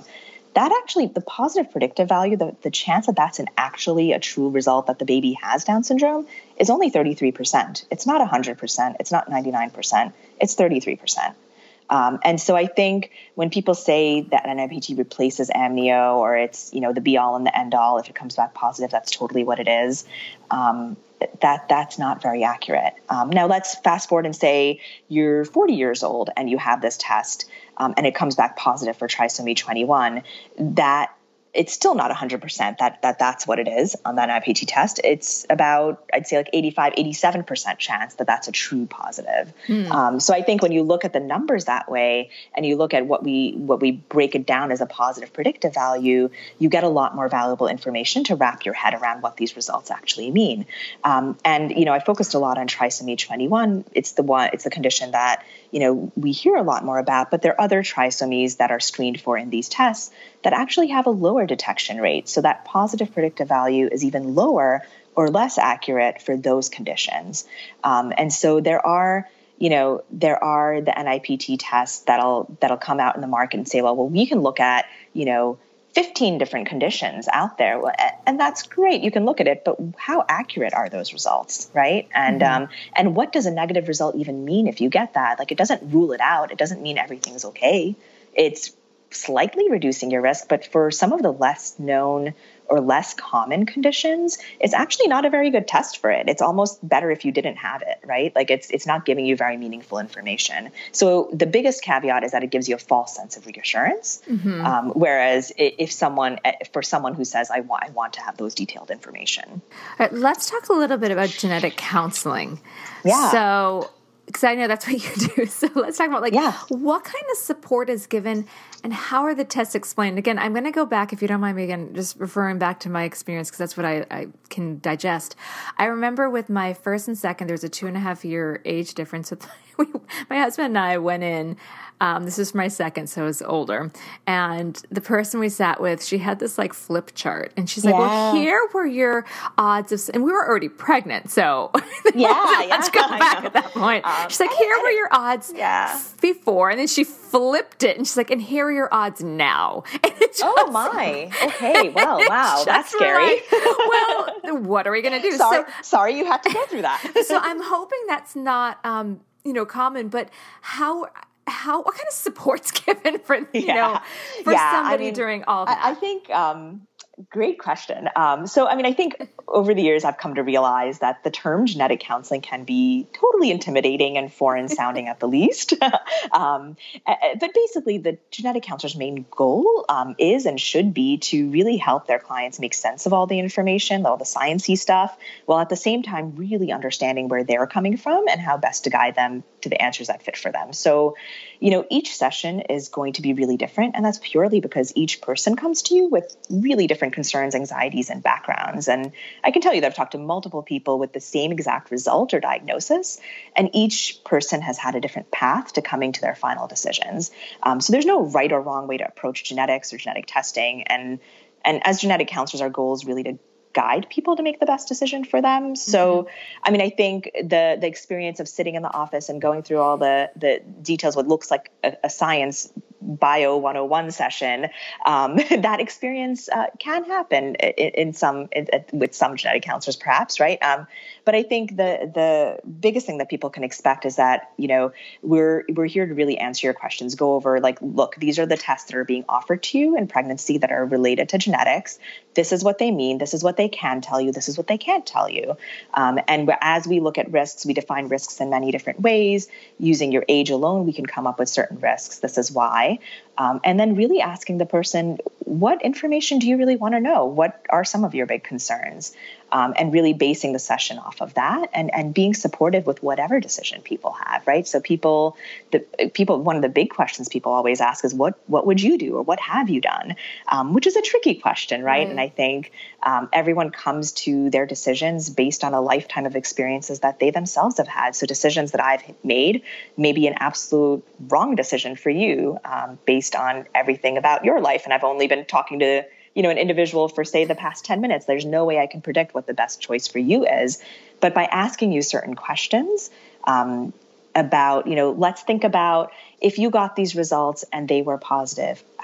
that actually, the positive predictive value, the, the chance that that's an actually a true result that the baby has Down syndrome is only thirty-three percent. It's not one hundred percent. It's not ninety-nine percent. It's thirty-three percent. Um, and so I think when people say that an N I P T replaces amnio, or it's, you know, the be all and the end all, if it comes back positive, that's totally what it is. Um, that that's not very accurate. Um, now let's fast forward and say you're forty years old and you have this test, um, and it comes back positive for trisomy twenty-one. That it's still not one hundred percent that, that that's what it is on that N I P T test. It's about, I'd say like eighty-five, eighty-seven percent chance that that's a true positive. Hmm. Um, so I think when you look at the numbers that way and you look at what we, what we break it down as a positive predictive value, you get a lot more valuable information to wrap your head around what these results actually mean. Um, and, you know, I focused a lot on trisomy twenty-one. It's the one, it's the condition that, you know, we hear a lot more about, but there are other trisomies that are screened for in these tests that actually have a lower detection rate. So that positive predictive value is even lower or less accurate for those conditions. Um, and so there are, you know, there are the N I P T tests that'll, that'll come out in the market and say, well, well, we can look at, you know, fifteen different conditions out there. And that's great. You can look at it, but how accurate are those results, right? And mm-hmm. um, and what does a negative result even mean if you get that? Like, it doesn't rule it out. It doesn't mean everything's okay. It's slightly reducing your risk, but for some of the less known or less common conditions, it's actually not a very good test for it. It's almost better if you didn't have it, right? Like it's it's not giving you very meaningful information. So the biggest caveat is that it gives you a false sense of reassurance. Mm-hmm. Um, whereas if someone, for someone who says, I want, I want to have those detailed information. All right, let's talk a little bit about genetic counseling. Yeah. So, because I know that's what you do. So let's talk about like yeah. what kind of support is given and how are the tests explained? Again, I'm going to go back, if you don't mind me again, just referring back to my experience because that's what I, I can digest. I remember with my first and second, there was a two and a half year age difference. With my, my husband and I went in. Um, this is my second, so it was older. And the person we sat with, she had this like flip chart. And she's like, yeah. well, here were your odds of, and we were already pregnant. So yeah, yeah, let's go back at that point. Um, she's like, here were your odds yeah. before. And then she flipped it. And she's like, and here are your odds now. And just, oh my. Okay. Wow. Wow. That's scary. Like, well, what are we going to do? Sorry, so, sorry you had to go through that. So I'm hoping that's not, um, you know, common, but how... How what kind of support's given for you yeah. know for yeah, somebody I mean, during all that? I, I think um, great question. Um, so I mean, I think over the years I've come to realize that the term genetic counseling can be totally intimidating and foreign sounding at the least. um, but basically, the genetic counselor's main goal um, is and should be to really help their clients make sense of all the information, all the sciencey stuff, while at the same time really understanding where they're coming from and how best to guide them to the answers that fit for them. So, you know, each session is going to be really different. And that's purely because each person comes to you with really different concerns, anxieties, and backgrounds. And I can tell you that I've talked to multiple people with the same exact result or diagnosis, and each person has had a different path to coming to their final decisions. Um, so there's no right or wrong way to approach genetics or genetic testing. And, and as genetic counselors, our goal is really to guide people to make the best decision for them. So, mm-hmm. I mean, I think the the experience of sitting in the office and going through all the the details, what looks like a, a science bio one oh one session, um, that experience uh, can happen in, in some in, with some genetic counselors, perhaps, right? Um, but I think the the biggest thing that people can expect is that, you know, we're we're here to really answer your questions, go over like, look, these are the tests that are being offered to you in pregnancy that are related to genetics. This is what they mean. This is what they can tell you. This is what they can't tell you. Um, and as we look at risks, we define risks in many different ways. Using your age alone, we can come up with certain risks. This is why. Um, and then really asking the person, what information do you really want to know? What are some of your big concerns? Um, and really basing the session off of that and, and being supportive with whatever decision people have, right? So people, the people, one of the big questions people always ask is, what what would you do or what have you done? Um, which is a tricky question, right? right. And I think um, everyone comes to their decisions based on a lifetime of experiences that they themselves have had. So decisions that I've made may be an absolute wrong decision for you um, based on everything about your life. And I've only been talking to you know, an individual for, say, the past ten minutes, there's no way I can predict what the best choice for you is. But by asking you certain questions um, about, you know, let's think about if you got these results and they were positive,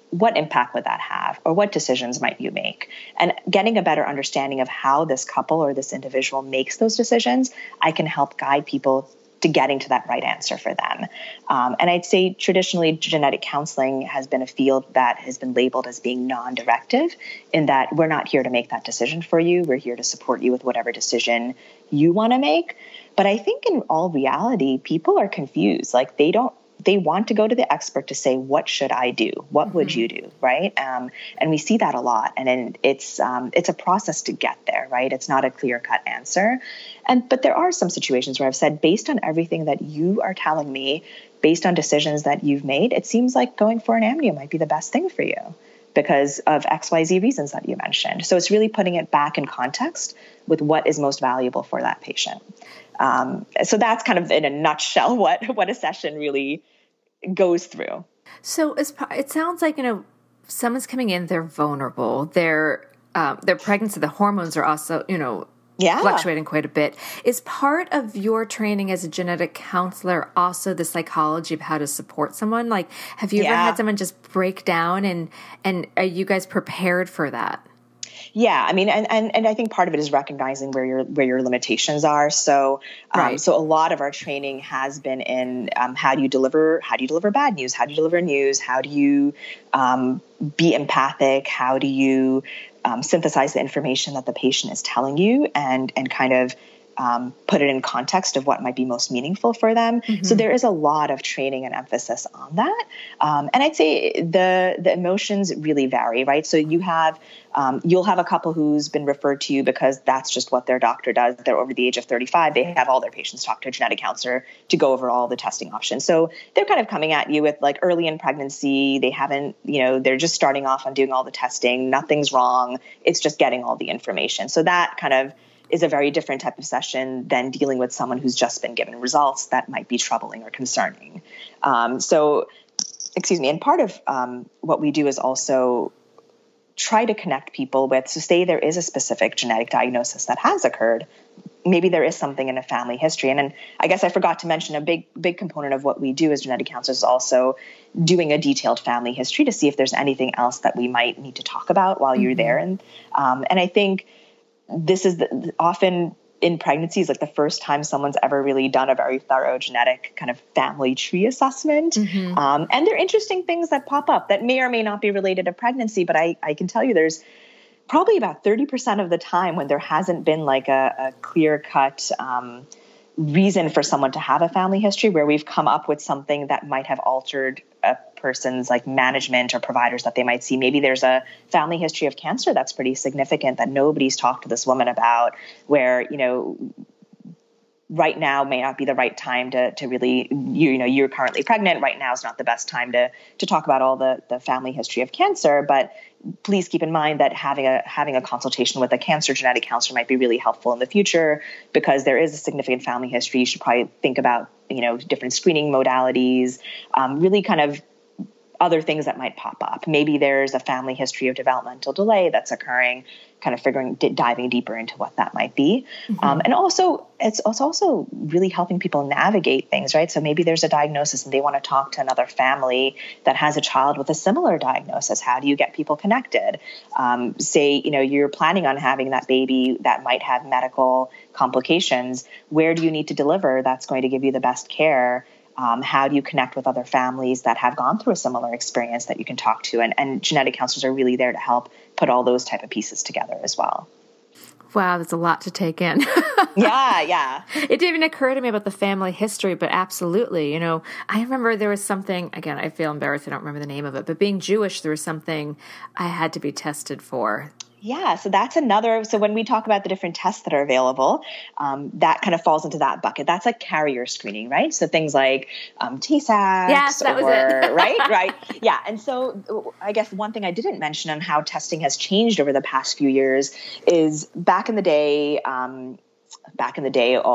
what impact would that have? Or what decisions might you make? And getting a better understanding of how this couple or this individual makes those decisions, I can help guide people to getting to that right answer for them. Um, and I'd say traditionally genetic counseling has been a field that has been labeled as being non-directive, in that we're not here to make that decision for you. We're here to support you with whatever decision you want to make. But I think in all reality, people are confused. Like they don't, they want to go to the expert to say, what should I do? What mm-hmm. would you do? Right. Um, and we see that a lot. And then it's, um, it's a process to get there, right? It's not a clear cut answer. And, but there are some situations where I've said, based on everything that you are telling me, based on decisions that you've made, it seems like going for an amnio might be the best thing for you because of X Y Z reasons that you mentioned. So it's really putting it back in context with what is most valuable for that patient. Um, so that's kind of in a nutshell what, what a session really goes through. So as, it sounds like, you know, someone's coming in, they're vulnerable, they're, um, they're pregnant, so the hormones are also, you know, yeah. fluctuating quite a bit. Is part of your training as a genetic counselor also the psychology of how to support someone? Like, have you yeah. ever had someone just break down, and, and are you guys prepared for that? Yeah, I mean, and, and, and I think part of it is recognizing where your where your limitations are. So, um, right. so a lot of our training has been in um, how do you deliver how do you deliver bad news? How do you deliver news? How do you um, be empathic? How do you um, synthesize the information that the patient is telling you, and and kind of Um, put it in context of what might be most meaningful for them. Mm-hmm. So there is a lot of training and emphasis on that. Um, and I'd say the the emotions really vary, right? So you have, um, you'll have a couple who's been referred to you because that's just what their doctor does. They're over the age of thirty-five. They have all their patients talk to a genetic counselor to go over all the testing options. So they're kind of coming at you with like early in pregnancy. They haven't, you know, they're just starting off on doing all the testing. Nothing's wrong. It's just getting all the information. So that kind of is a very different type of session than dealing with someone who's just been given results that might be troubling or concerning. Um, so, excuse me, and part of um, what we do is also try to connect people with, so say there is a specific genetic diagnosis that has occurred, maybe there is something in a family history. And, and I guess I forgot to mention a big, big component of what we do as genetic counselors is also doing a detailed family history to see if there's anything else that we might need to talk about while mm-hmm. you're there. And, um, and I think this is the, often in pregnancies, like the first time someone's ever really done a very thorough genetic kind of family tree assessment. Mm-hmm. Um, and there are interesting things that pop up that may or may not be related to pregnancy, but I, I can tell you there's probably about thirty percent of the time when there hasn't been like a, a clear cut um, reason for someone to have a family history where we've come up with something that might have altered a person's like management or providers that they might see. Maybe there's a family history of cancer that's pretty significant that nobody's talked to this woman about, where, you know, right now may not be the right time to to really, you, you know, you're currently pregnant. Right now is not the best time to to talk about all the the family history of cancer. But please keep in mind that having a having a consultation with a cancer genetic counselor might be really helpful in the future, because there is a significant family history. You should probably think about, you know, different screening modalities, um, really kind of other things that might pop up. Maybe there's a family history of developmental delay that's occurring, kind of figuring, d- diving deeper into what that might be. Mm-hmm. Um, and also, it's, it's also really helping people navigate things, right? So maybe there's a diagnosis and they want to talk to another family that has a child with a similar diagnosis. How do you get people connected? Um, say, you know, you're planning on having that baby that might have medical complications. Where do you need to deliver that's going to give you the best care? Um, how do you connect with other families that have gone through a similar experience that you can talk to? And, and genetic counselors are really there to help put all those type of pieces together as well. Wow, that's a lot to take in. yeah, yeah. It didn't even occur to me about the family history, but absolutely. You know, I remember there was something, again, I feel embarrassed, I don't remember the name of it, but being Jewish, there was something I had to be tested for. Yeah, so that's another, so when we talk about the different tests that are available, um, that kind of falls into that bucket. That's like carrier screening, right? So things like um, T SAX. Yes, that or, was it. right, right. Yeah, and so I guess one thing I didn't mention on how testing has changed over the past few years is back in the day, um, back in the day, all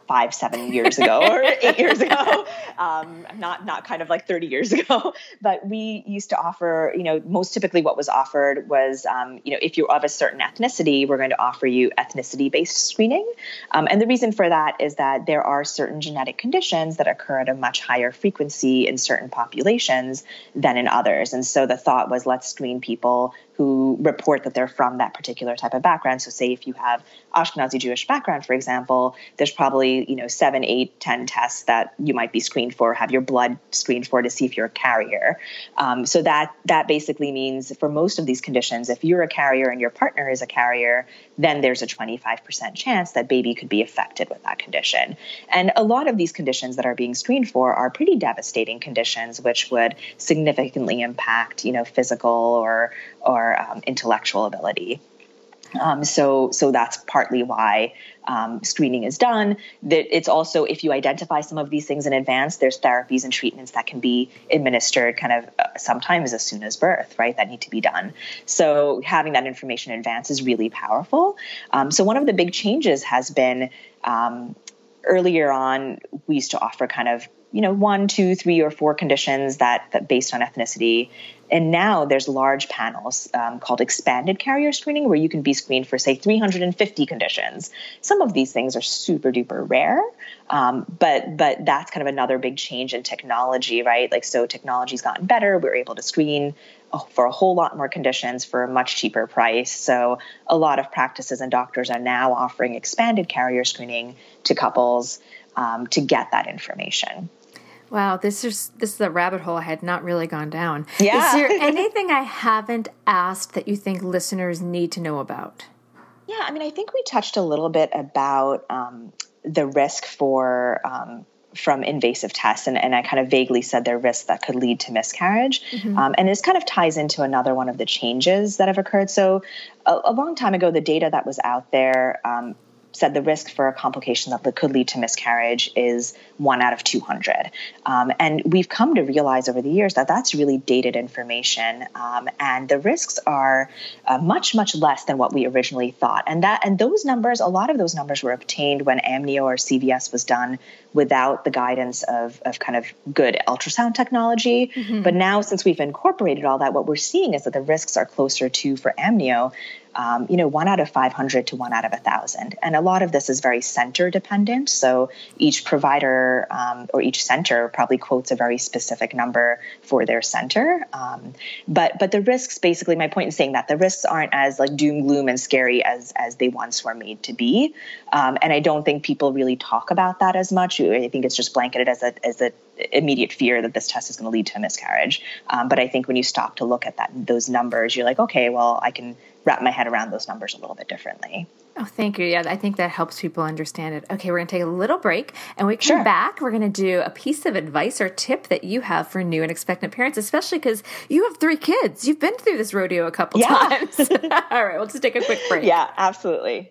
five, seven years ago or eight years ago, um, not not kind of like thirty years ago. But we used to offer, you know, most typically what was offered was, um, you know, if you're of a certain ethnicity, we're going to offer you ethnicity-based screening. Um, and the reason for that is that there are certain genetic conditions that occur at a much higher frequency in certain populations than in others. And so the thought was, let's screen people who report that they're from that particular type of background. So say if you have Ashkenazi Jewish background, for example, there's probably, you know, seven, eight, ten tests that you might be screened for, have your blood screened for to see if you're a carrier. Um, so that that basically means for most of these conditions, if you're a carrier and your partner is a carrier, then there's a twenty-five percent chance that baby could be affected with that condition. And a lot of these conditions that are being screened for are pretty devastating conditions, which would significantly impact, you know, physical or or um, intellectual ability. Um, so, so that's partly why um, screening is done. That it's also, if you identify some of these things in advance, there's therapies and treatments that can be administered kind of uh, sometimes as soon as birth, right? That need to be done. So having that information in advance is really powerful. Um, so one of the big changes has been um, earlier on, we used to offer kind of, you know, one, two, three, or four conditions that, that based on ethnicity. And now there's large panels um, called expanded carrier screening, where you can be screened for, say, three hundred fifty conditions. Some of these things are super duper rare, um, but but that's kind of another big change in technology, right? Like, so technology's gotten better. We're able to screen for a whole lot more conditions for a much cheaper price. So a lot of practices and doctors are now offering expanded carrier screening to couples um, to get that information. Wow, this is this is a rabbit hole I had not really gone down. Yeah. Is there anything I haven't asked that you think listeners need to know about? Yeah, I mean, I think we touched a little bit about um, the risk for um, from invasive tests, and, and I kind of vaguely said there are risks that could lead to miscarriage. Mm-hmm. Um, and this kind of ties into another one of the changes that have occurred. So a, a long time ago, the data that was out there um, said the risk for a complication that could lead to miscarriage is one out of two hundred. Um, and we've come to realize over the years that that's really dated information. Um, and the risks are uh, much, much less than what we originally thought. And that, and those numbers, a lot of those numbers were obtained when amnio or C V S was done without the guidance of, of kind of good ultrasound technology. Mm-hmm. But now, since we've incorporated all that, what we're seeing is that the risks are closer to, for amnio, Um, you know, one out of five hundred to one out of one thousand. And a lot of this is very center dependent. So each provider um, or each center probably quotes a very specific number for their center. Um, but but the risks, basically, my point in saying that, the risks aren't as like doom, gloom, and scary as as they once were made to be. Um, and I don't think people really talk about that as much. I think it's just blanketed as a as a immediate fear that this test is going to lead to a miscarriage. Um, but I think when you stop to look at that those numbers, you're like, okay, well, I can wrap my head around those numbers a little bit differently. Oh, thank you. Yeah, I think that helps people understand it. Okay, we're going to take a little break, and we come Sure. back. We're going to do a piece of advice or tip that you have for new and expectant parents, especially because you have three kids. You've been through this rodeo a couple Yeah. times. All right, we'll just take a quick break. Yeah, absolutely.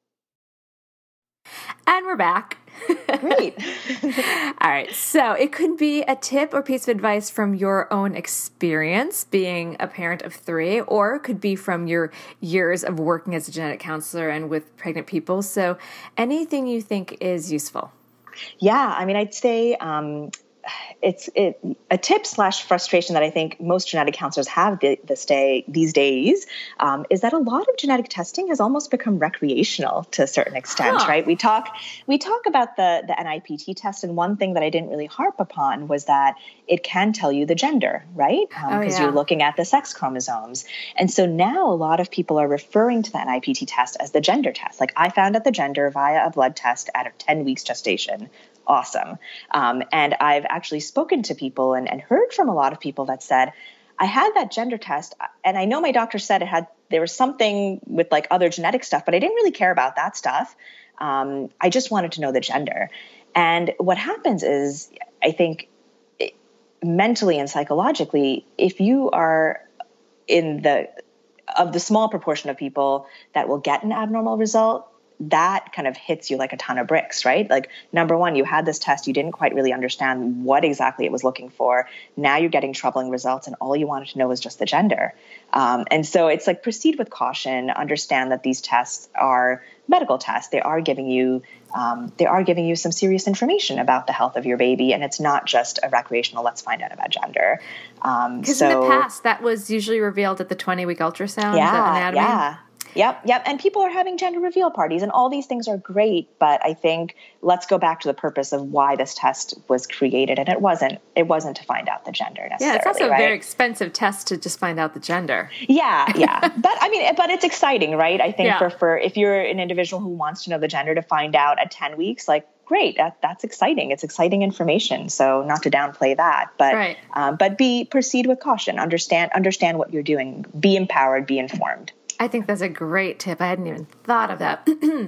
And we're back. Great. All right. So it could be a tip or piece of advice from your own experience being a parent of three, or it could be from your years of working as a genetic counselor and with pregnant people. So anything you think is useful. Yeah. I mean, I'd say um, it's it, a tip slash frustration that I think most genetic counselors have this day, these days um, is that a lot of genetic testing has almost become recreational to a certain extent, huh. right? We talk we talk about the, the N I P T test, and one thing that I didn't really harp upon was that it can tell you the gender, right? Because um, oh, yeah. you're looking at the sex chromosomes. And so now a lot of people are referring to the N I P T test as the gender test. Like, I found out the gender via a blood test at a ten weeks gestation. Awesome. Um, and I've actually spoken to people and, and heard from a lot of people that said, I had that gender test, and I know my doctor said it had, there was something with like other genetic stuff, but I didn't really care about that stuff. Um, I just wanted to know the gender. And what happens is, I think it, mentally and psychologically, if you are in the, of the small proportion of people that will get an abnormal result, that kind of hits you like a ton of bricks, right? Like, number one, you had this test, you didn't quite really understand what exactly it was looking for. Now you're getting troubling results, and all you wanted to know was just the gender. Um, and so it's like, proceed with caution, understand that these tests are medical tests. They are giving you, um, they are giving you some serious information about the health of your baby. And it's not just a recreational, let's find out about gender. Um, Because so, in the past, that was usually revealed at the twenty-week ultrasound. yeah, anatomy. yeah. Yep, yep. And people are having gender reveal parties, and all these things are great. But I think let's go back to the purpose of why this test was created. And it wasn't, it wasn't to find out the gender necessarily. Yeah, it's also right? a very expensive test to just find out the gender. Yeah, yeah. But I mean, but it's exciting, right? I think Yeah. for, for, if you're an individual who wants to know the gender, to find out at ten weeks, like, great, that, that's exciting. It's exciting information. So not to downplay that, but, Right. um, but be, proceed with caution, understand, understand what you're doing, be empowered, be informed. I think that's a great tip. I hadn't even thought of that.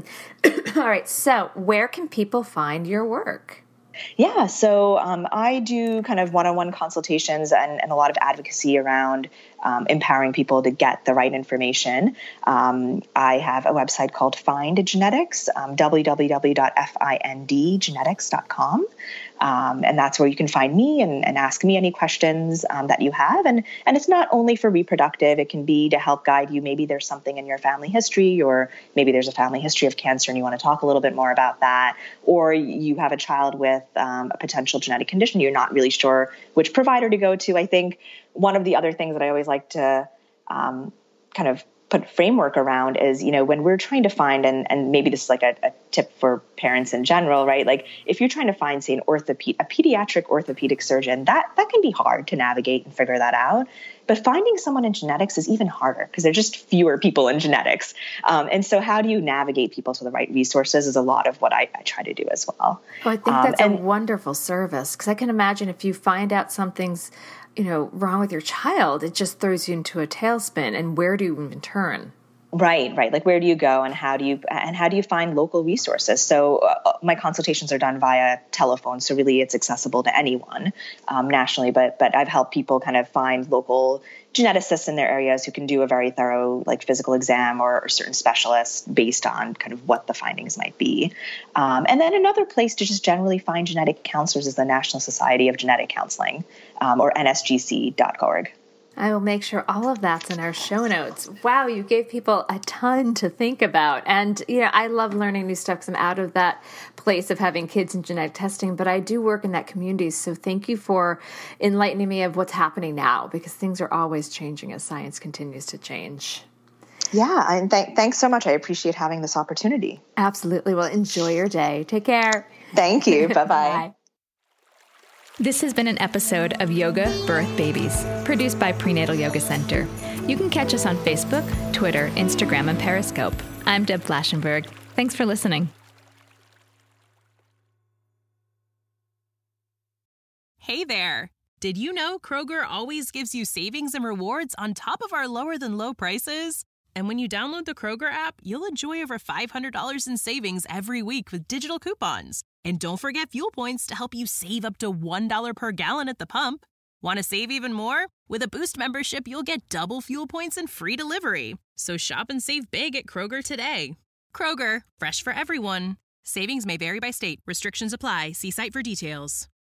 All right. So where can people find your work? Yeah, so um, I do kind of one-on-one consultations and, and a lot of advocacy around um, empowering people to get the right information. Um, I have a website called Find Genetics, um, w w w dot find genetics dot com. Um, and that's where you can find me and, and ask me any questions um, that you have. And, and it's not only for reproductive, it can be to help guide you. Maybe there's something in your family history, or maybe there's a family history of cancer and you want to talk a little bit more about that. Or you have a child with um, a potential genetic condition, you're not really sure which provider to go to. I think one of the other things that I always like to um, kind of put framework around is, you know, when we're trying to find, and, and maybe this is like a, a tip for parents in general, right? Like, if you're trying to find, say, an orthoped, a pediatric orthopedic surgeon, that, that can be hard to navigate and figure that out. But finding someone in genetics is even harder because there's just fewer people in genetics. Um, and so how do you navigate people to the right resources is a lot of what I, I try to do as well. Well, I think Um, that's and- a wonderful service, because I can imagine if you find out something's, you know, wrong with your child, it just throws you into a tailspin. And where do you even turn? Right, right. Like, where do you go, and how do you and how do you find local resources? So uh, my consultations are done via telephone, so really it's accessible to anyone um, nationally. But but I've helped people kind of find local geneticists in their areas who can do a very thorough, like, physical exam, or, or certain specialists based on kind of what the findings might be. Um, and then another place to just generally find genetic counselors is the National Society of Genetic Counseling, um, or N S G C dot org. I will make sure all of that's in our show notes. Wow, you gave people a ton to think about. And, you know, I love learning new stuff because I'm out of that place of having kids in genetic testing, but I do work in that community. So thank you for enlightening me of what's happening now, because things are always changing as science continues to change. Yeah, and th- thanks so much. I appreciate having this opportunity. Absolutely. Well, enjoy your day. Take care. Thank you. Bye-bye. Bye. This has been an episode of Yoga Birth Babies, produced by Prenatal Yoga Center. You can catch us on Facebook, Twitter, Instagram, and Periscope. I'm Deb Flaschenberg. Thanks for listening. Hey there! Did you know Kroger always gives you savings and rewards on top of our lower than low prices? And when you download the Kroger app, you'll enjoy over five hundred dollars in savings every week with digital coupons. And don't forget fuel points to help you save up to one dollar per gallon at the pump. Want to save even more? With a Boost membership, you'll get double fuel points and free delivery. So shop and save big at Kroger today. Kroger, fresh for everyone. Savings may vary by state. Restrictions apply. See site for details.